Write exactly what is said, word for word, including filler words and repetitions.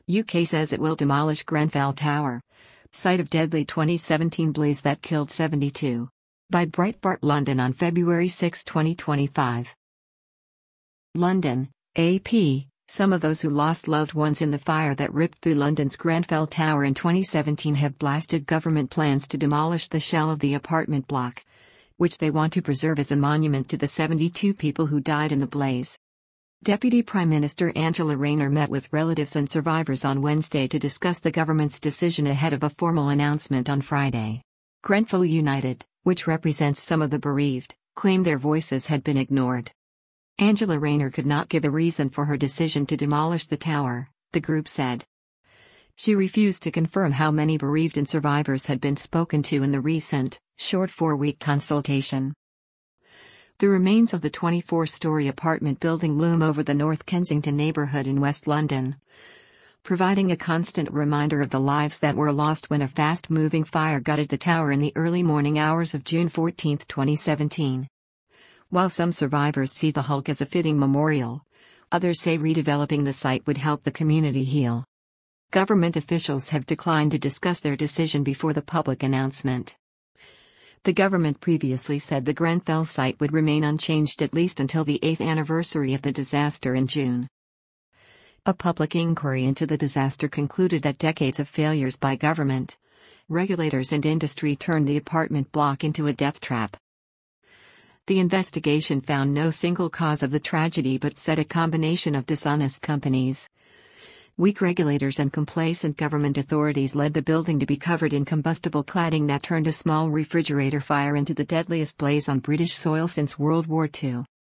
U K says it will demolish Grenfell Tower, site of deadly twenty seventeen blaze that killed seventy-two. By Breitbart London on February sixth, twenty twenty-five. London, A P. Some of those who lost loved ones in the fire that ripped through London's Grenfell Tower in twenty seventeen have blasted government plans to demolish the shell of the apartment block, which they want to preserve as a monument to the seventy-two people who died in the blaze. Deputy Prime Minister Angela Rayner met with relatives and survivors on Wednesday to discuss the government's decision ahead of a formal announcement on Friday. Grenfell United, which represents some of the bereaved, claimed their voices had been ignored. Angela Rayner could not give a reason for her decision to demolish the tower, the group said. She refused to confirm how many bereaved and survivors had been spoken to in the recent, short four-week consultation. The remains of the twenty-four-story apartment building loom over the North Kensington neighbourhood in West London, providing a constant reminder of the lives that were lost when a fast-moving fire gutted the tower in the early morning hours of June fourteenth, twenty seventeen. While some survivors see the hulk as a fitting memorial, others say redeveloping the site would help the community heal. Government officials have declined to discuss their decision before the public announcement. The government previously said the Grenfell site would remain unchanged at least until the eighth anniversary of the disaster in June. A public inquiry into the disaster concluded that decades of failures by government, regulators and industry turned the apartment block into a death trap. The investigation found no single cause of the tragedy but said a combination of dishonest companies, weak regulators and complacent government authorities led the building to be covered in combustible cladding that turned a small refrigerator fire into the deadliest blaze on British soil since World War Two.